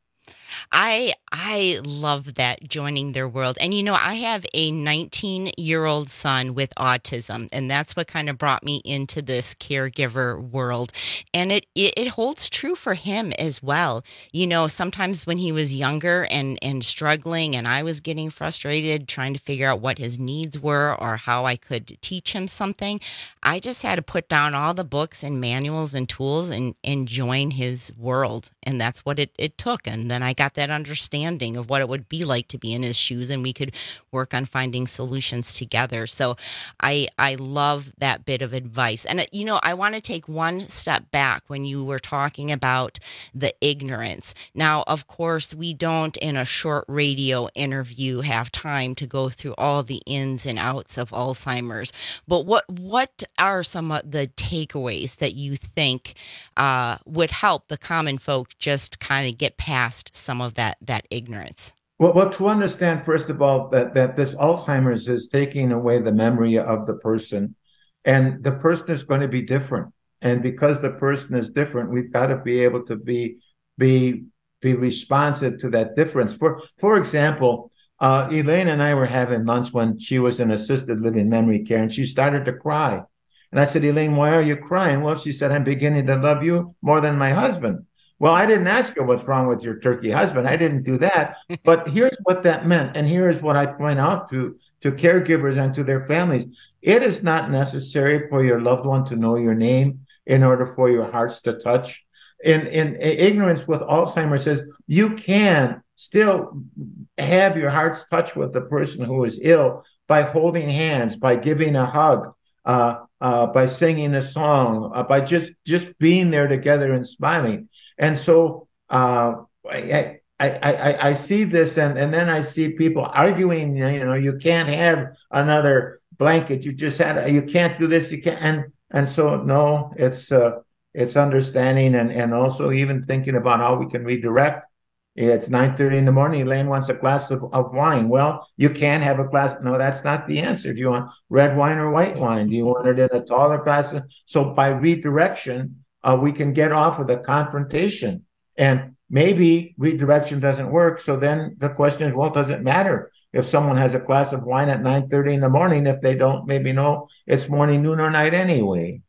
I I love that, joining their world. And, you know, I have a nineteen-year-old son with autism, and that's what kind of brought me into this caregiver world. And it, it, it holds true for him as well. You know, sometimes when he was younger and, and struggling, and I was getting frustrated trying to figure out what his needs were or how I could teach him something, I just had to put down all the books and manuals and tools and, and join his world. And that's what it, it took. And then I got that understanding of what it would be like to be in his shoes, and we could work on finding solutions together. So I I love that bit of advice. And, you know, I want to take one step back when you were talking about the ignorance. Now, of course, we don't in a short radio interview have time to go through all the ins and outs of Alzheimer's. But what what are some of the takeaways that you think uh, would help the common folk just kind of get past some of that that ignorance? Well, well, to understand, first of all, that, that this Alzheimer's is taking away the memory of the person, and the person is going to be different. And because the person is different, we've got to be able to be be be responsive to that difference. For for example, uh, Elaine and I were having lunch when she was in assisted living memory care, and she started to cry. And I said, Elaine, why are you crying? Well, she said, I'm beginning to love you more than my husband. Well, I didn't ask her what's wrong with your turkey husband. I didn't do that. But here's what that meant. And here's what I point out to, to caregivers and to their families. It is not necessary for your loved one to know your name in order for your hearts to touch. In, in, in ignorance with Alzheimer's says you can still have your hearts touch with the person who is ill by holding hands, by giving a hug, uh, uh, by singing a song, uh, by just, just being there together and smiling. And so uh, I, I, I, I see this, and, and then I see people arguing, you know, you can't have another blanket. You just had, you can't do this. You can't. And, and so, no, it's, uh, it's understanding and, and also even thinking about how we can redirect. It's nine thirty in the morning. Elaine wants a glass of, of wine. Well, you can have a glass. No, that's not the answer. Do you want red wine or white wine? Do you want it in a taller glass? So by redirection, Uh, we can get off with a confrontation, and maybe redirection doesn't work. So then the question is, well, does it matter if someone has a glass of wine at nine thirty in the morning if they don't maybe know it's morning, noon, or night anyway?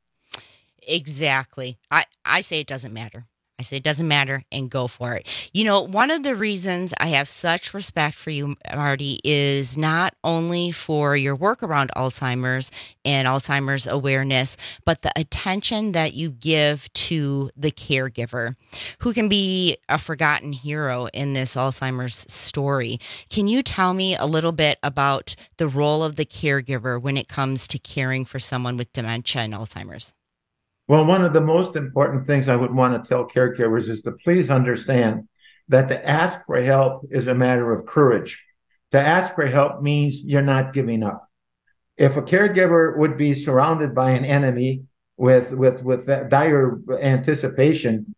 Exactly. I, I say it doesn't matter. I say it doesn't matter, and go for it. You know, one of the reasons I have such respect for you, Marty, is not only for your work around Alzheimer's and Alzheimer's awareness, but the attention that you give to the caregiver, who can be a forgotten hero in this Alzheimer's story. Can you tell me a little bit about the role of the caregiver when it comes to caring for someone with dementia and Alzheimer's? Well, one of the most important things I would want to tell caregivers is to please understand that to ask for help is a matter of courage. To ask for help means you're not giving up. If a caregiver would be surrounded by an enemy with with with that dire anticipation,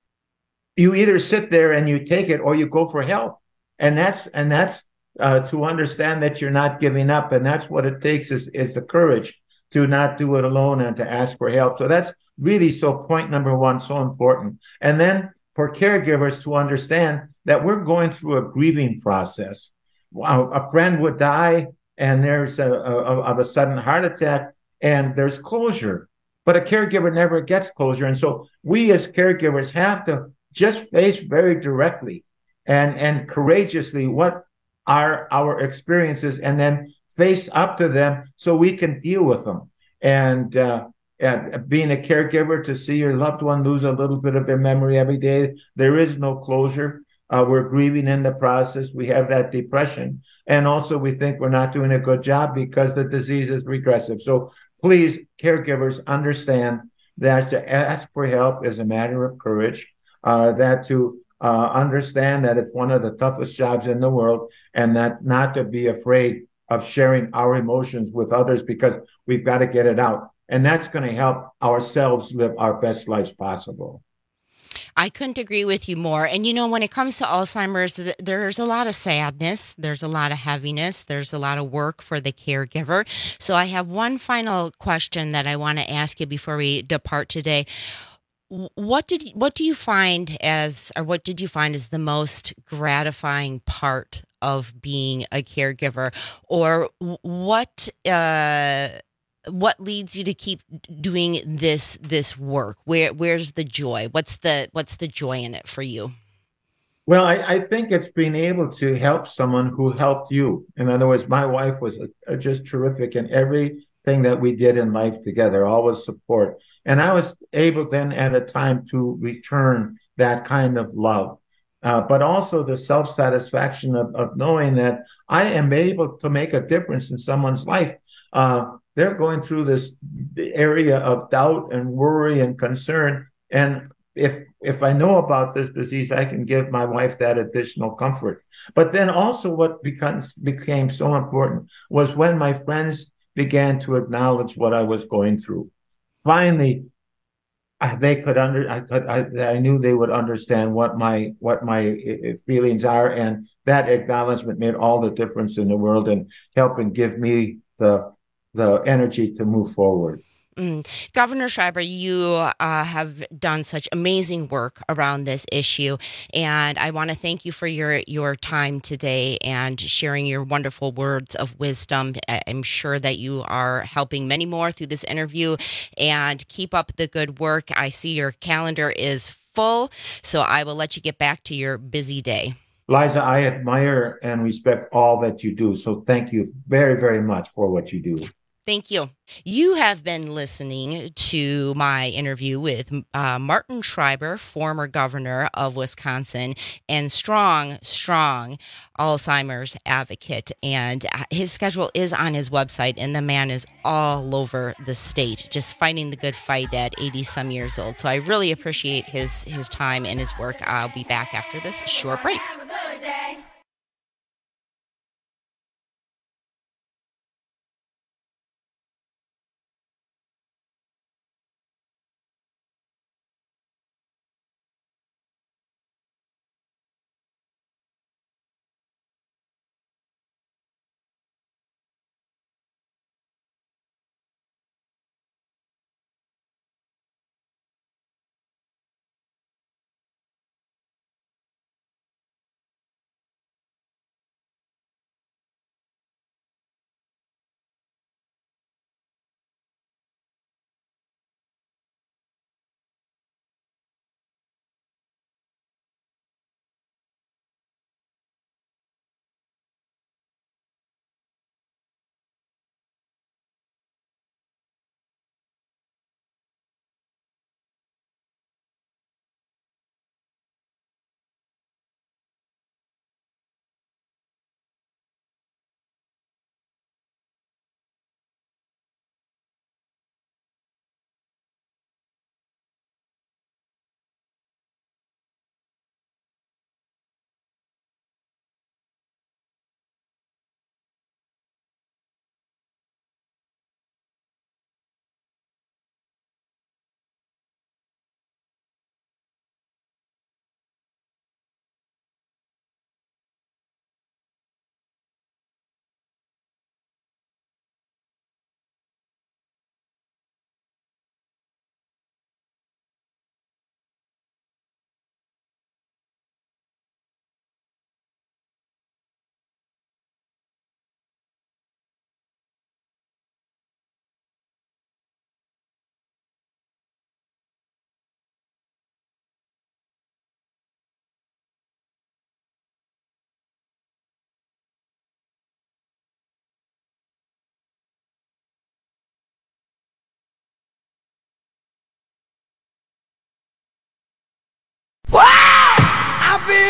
you either sit there and you take it or you go for help. And that's and that's uh, to understand that you're not giving up. And that's what it takes is, is the courage to not do it alone and to ask for help. So that's really so point number one, so important. And then for caregivers to understand that we're going through a grieving process. Wow, a friend would die and there's a, a, of a sudden heart attack and there's closure, but a caregiver never gets closure. And so we as caregivers have to just face very directly and, and courageously what are our experiences and then face up to them so we can deal with them. And, uh, and being a caregiver, to see your loved one lose a little bit of their memory every day, there is no closure. Uh, we're grieving in the process. We have that depression. And also we think we're not doing a good job because the disease is regressive. So please, caregivers, understand that to ask for help is a matter of courage, uh, that to uh, understand that it's one of the toughest jobs in the world, and that not to be afraid of sharing our emotions with others because we've got to get it out. And that's going to help ourselves live our best lives possible. I couldn't agree with you more. And, you know, when it comes to Alzheimer's, th- there's a lot of sadness. There's a lot of heaviness. There's a lot of work for the caregiver. So I have one final question that I want to ask you before we depart today. What did what do you find as, or what did you find as the most gratifying part of being a caregiver? Or what uh what leads you to keep doing this this work? Where where's the joy? What's the what's the joy in it for you? Well, I, I think it's being able to help someone who helped you. In other words, my wife was a, a just terrific in everything that we did in life together, always support. And I was able then at a time to return that kind of love. Uh, but also the self-satisfaction of, of knowing that I am able to make a difference in someone's life. Uh, they're going through this area of doubt and worry and concern. And if if I know about this disease, I can give my wife that additional comfort. But then also what becomes became so important was when my friends began to acknowledge what I was going through. Finally, they could under I could I, I knew they would understand what my what my feelings are, and that acknowledgement made all the difference in the world and helping give me the the energy to move forward. Mm. Governor Schreiber, you uh, have done such amazing work around this issue, and I want to thank you for your, your time today and sharing your wonderful words of wisdom. I'm sure that you are helping many more through this interview, and keep up the good work. I see your calendar is full, so I will let you get back to your busy day. Liza, I admire and respect all that you do, so thank you very, very much for what you do. Thank you. You have been listening to my interview with uh, Martin Schreiber, former governor of Wisconsin, and strong, strong Alzheimer's advocate. And his schedule is on his website, and the man is all over the state, just fighting the good fight at eighty some years old. So I really appreciate his, his time and his work. I'll be back after this short break.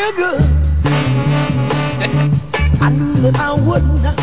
real good. I knew that I would not.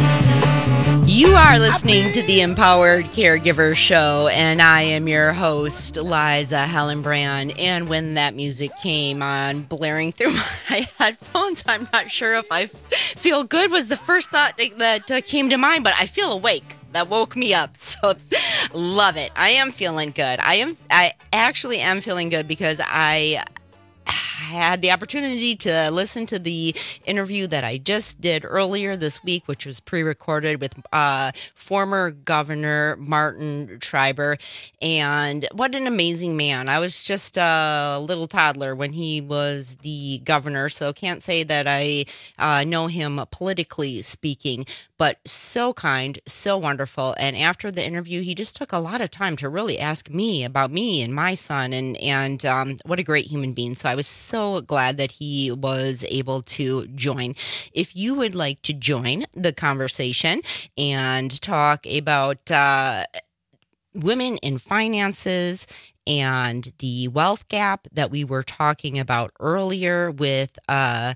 You are listening to the Empowered Caregiver Show, and I am your host, Liza Hellenbrand. And when that music came on blaring through my headphones, I'm not sure if I feel good was the first thought that uh, came to mind, but I feel awake. That woke me up. So love it. I am feeling good. I am. I actually am feeling good because I had the opportunity to listen to the interview that I just did earlier this week, which was pre-recorded with uh, former Governor Martin Schreiber. And what an amazing man. I was just a little toddler when he was the governor, so can't say that I uh, know him politically speaking, but so kind, so wonderful. And after the interview, he just took a lot of time to really ask me about me and my son, and, and um, what a great human being. So I was so glad that he was able to join. If you would like to join the conversation and talk about uh, women in finances and the wealth gap that we were talking about earlier with uh,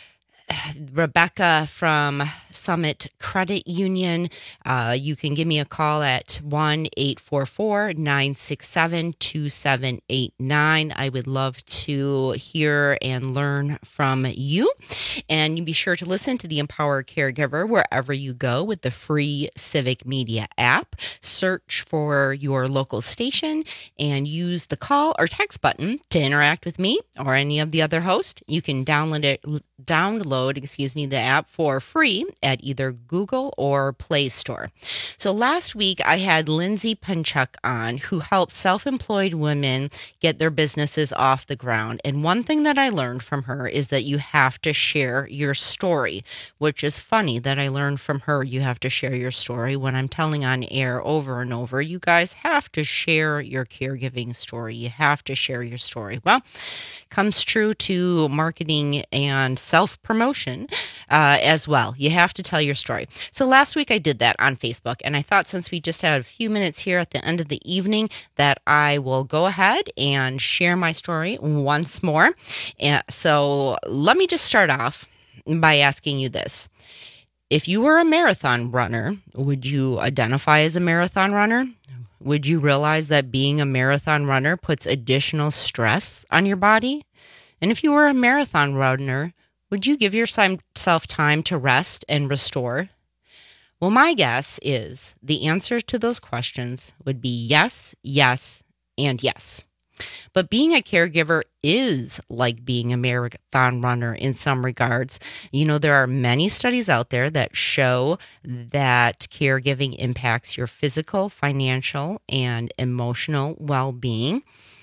Rebecca from Summit Credit Union, uh, you can give me a call at one eight four four, nine six seven, two seven eight nine. I would love to hear and learn from you. And you be sure to listen to the Empower Caregiver wherever you go with the free Civic Media app. Search for your local station and use the call or text button to interact with me or any of the other hosts. You can download it. Download, excuse me, the app for free at either Google or Play Store. So last week I had Lindsay Pinchuk on, who helps self-employed women get their businesses off the ground. And one thing that I learned from her is that you have to share your story, which is funny that I learned from her you have to share your story when I'm telling on air over and over. You guys have to share your caregiving story. You have to share your story. Well, comes true to marketing and self-promotion uh, as well. You have to tell your story. So last week I did that on Facebook, and I thought since we just had a few minutes here at the end of the evening that I will go ahead and share my story once more. And so let me just start off by asking you this. If you were a marathon runner, would you identify as a marathon runner? Would you realize that being a marathon runner puts additional stress on your body? And if you were a marathon runner, would you give yourself time to rest and restore? Well, my guess is the answer to those questions would be yes, yes, and yes. But being a caregiver is like being a marathon runner in some regards. You know, there are many studies out there that show that caregiving impacts your physical, financial, and emotional well-being.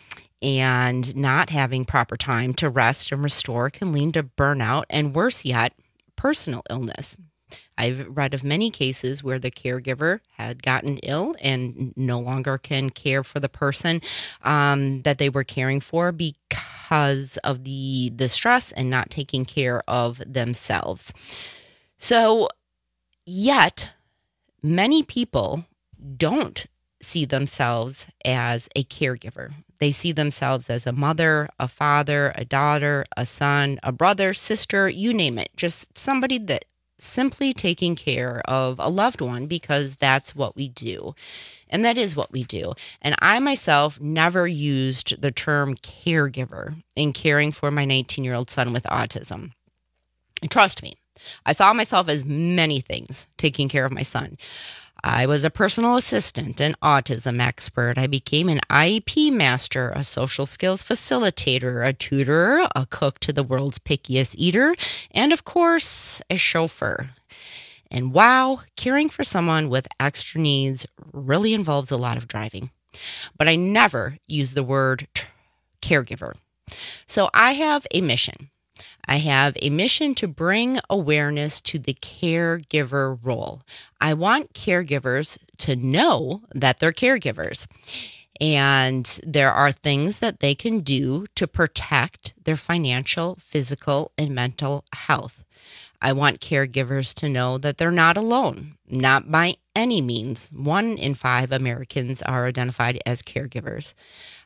And not having proper time to rest and restore can lead to burnout and, worse yet, personal illness. I've read of many cases where the caregiver had gotten ill and no longer can care for the person um, that they were caring for because of the, the stress and not taking care of themselves. So, yet, many people don't see themselves as a caregiver. They see themselves as a mother, a father, a daughter, a son, a brother, sister, you name it. Just somebody that simply taking care of a loved one because that's what we do. And that is what we do. And I myself never used the term caregiver in caring for my nineteen-year-old son with autism. And trust me, I saw myself as many things taking care of my son. I was a personal assistant, an autism expert. I became an I E P master, a social skills facilitator, a tutor, a cook to the world's pickiest eater, and of course, a chauffeur. And wow, caring for someone with extra needs really involves a lot of driving. But I never use the word t- caregiver. So I have a mission. I have a mission to bring awareness to the caregiver role. I want caregivers to know that they're caregivers. And there are things that they can do to protect their financial, physical, and mental health. I want caregivers to know that they're not alone, not by any means. One in five Americans are identified as caregivers.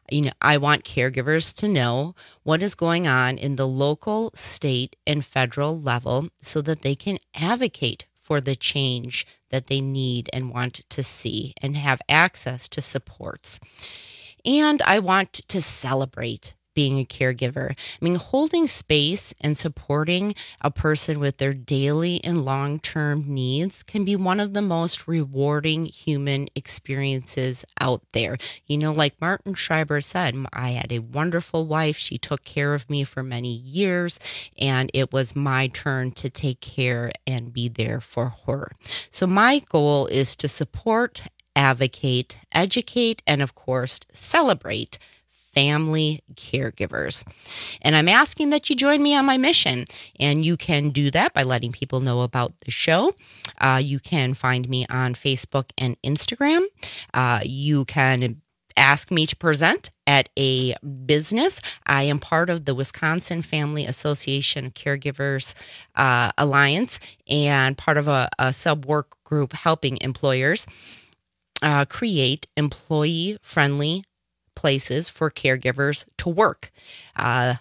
You know, I want caregivers to know what is going on in the local, state, and federal level so that they can advocate for the change that they need and want to see and have access to supports. And I want to celebrate being a caregiver. I mean, holding space and supporting a person with their daily and long-term needs can be one of the most rewarding human experiences out there. You know, like Martin Schreiber said, I had a wonderful wife. She took care of me for many years, and it was my turn to take care and be there for her. So my goal is to support, advocate, educate, and of course, celebrate family caregivers. And I'm asking that you join me on my mission. And you can do that by letting people know about the show. Uh, you can find me on Facebook and Instagram. Uh, you can ask me to present at a business. I am part of the Wisconsin Family Association Caregivers uh, Alliance and part of a, a sub-work group helping employers uh, create employee-friendly places for caregivers to work. Uh,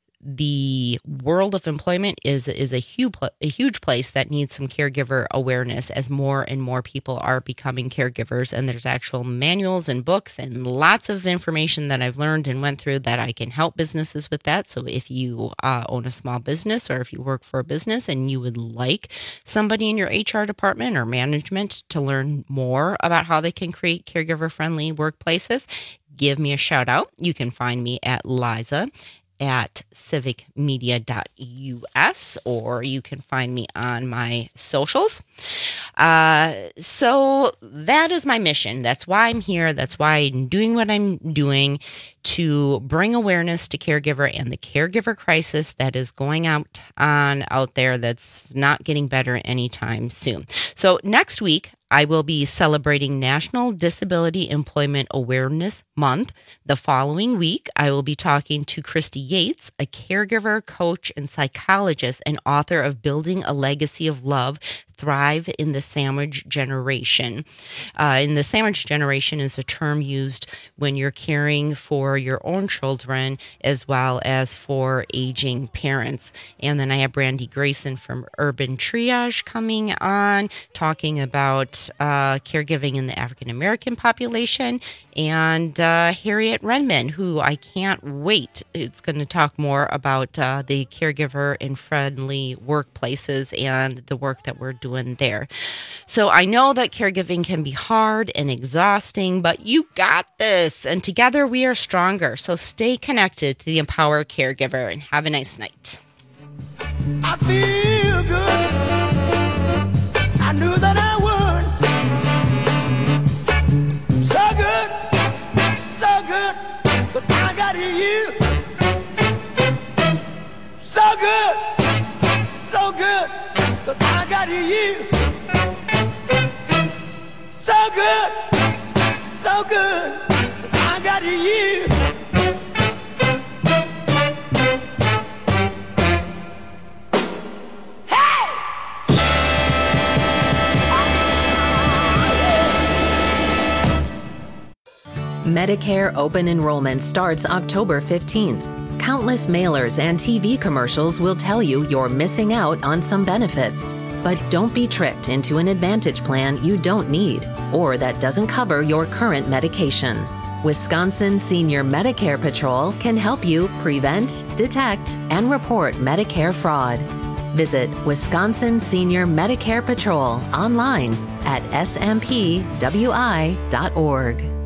the world of employment is is a huge a huge place that needs some caregiver awareness as more and more people are becoming caregivers. And there's actual manuals and books and lots of information that I've learned and went through that I can help businesses with that. So if you uh, own a small business or if you work for a business and you would like somebody in your H R department or management to learn more about how they can create caregiver friendly workplaces, give me a shout out. You can find me at Liza at civic media dot U S, or you can find me on my socials. Uh, so that is my mission. That's why I'm here. That's why I'm doing what I'm doing, to bring awareness to caregiver and the caregiver crisis that is going out on out there that's not getting better anytime soon. So next week, I will be celebrating National Disability Employment Awareness Month. The following week, I will be talking to Christy Yates, a caregiver, coach, and psychologist, and author of Building a Legacy of Love, Thrive in the Sandwich Generation. Uh, in the sandwich generation is a term used when you're caring for your own children as well as for aging parents. And then I have Brandy Grayson from Urban Triage coming on, talking about uh, caregiving in the African American population, and uh, Harriet Renman, who I can't wait. It's going to talk more about uh, the caregiver and friendly workplaces and the work that we're doing there. So I know that caregiving can be hard and exhausting, but you got this. And together we are stronger. So stay connected to the Empower Caregiver and have a nice night. I feel good. I knew that I would. So good, so good, but I got you. So good, so good, but I got you. So good, so good, but I got you. Medicare open enrollment starts October fifteenth. Countless mailers and T V commercials will tell you you're missing out on some benefits. But don't be tricked into an Advantage plan you don't need or that doesn't cover your current medication. Wisconsin Senior Medicare Patrol can help you prevent, detect, and report Medicare fraud. Visit Wisconsin Senior Medicare Patrol online at s m p w i dot org.